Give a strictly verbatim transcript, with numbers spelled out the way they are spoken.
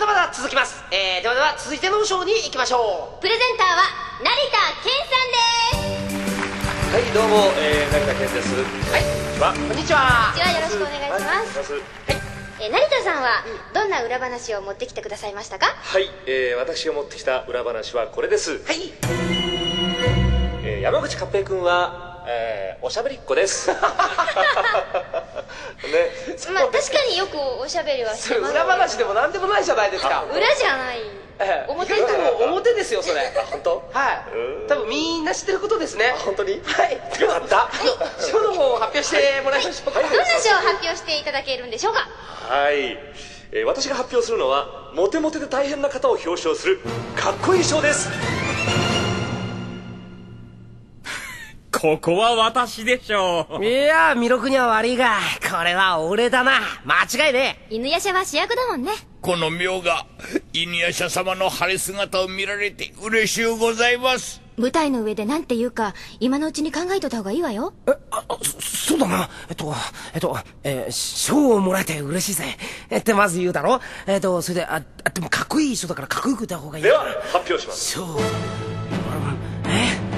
だまだ続きます。えー、ではでは続いての賞に行きましょう。 プレゼンターは成田健さんです。 はい、どうも、えー、成田健です。 はい、こんにちは。 こんにちは、よろしくお願いします。 はい、 えー、成田さんはどんな裏話を持ってきてくださいましたか？ はい、えー、私が持ってきた裏話はこれです。 はい、 えー、山口勝平君は、えー、おしゃべりっ子です。ね、 まあ確かによくおしゃべりはしてます。 裏話でもなんでもないじゃないですか。 裏じゃない、 ええ、 表意外と表ですよそれ。 本当？ はい、多分みんな知ってることですね。 本当に？ はい、 よかった。 賞の方を発表してもらいましょうか。 どんな賞を発表していただけるんでしょうか？ はい、えー、私が発表するのはモテモテで大変な方を表彰するかっこいい賞です。 ここは私でしょう。 いやー、弥勒には悪いが、これは俺だな。間違いね犬夜叉は主役だもんね。 この妙が犬夜叉様の晴れ姿を見られて嬉しゅうございます。 舞台の上でなんて言うか今のうちに考えといた方がいいわよ。 え、あ、そ、そうだな。えっと、えっと、えー、賞をもらえて嬉しいぜ。えってまず言うだろ。えっと、それで、あ、あでもかっこいい人だからかっこよく言った方がいい。 では、発表します。 賞。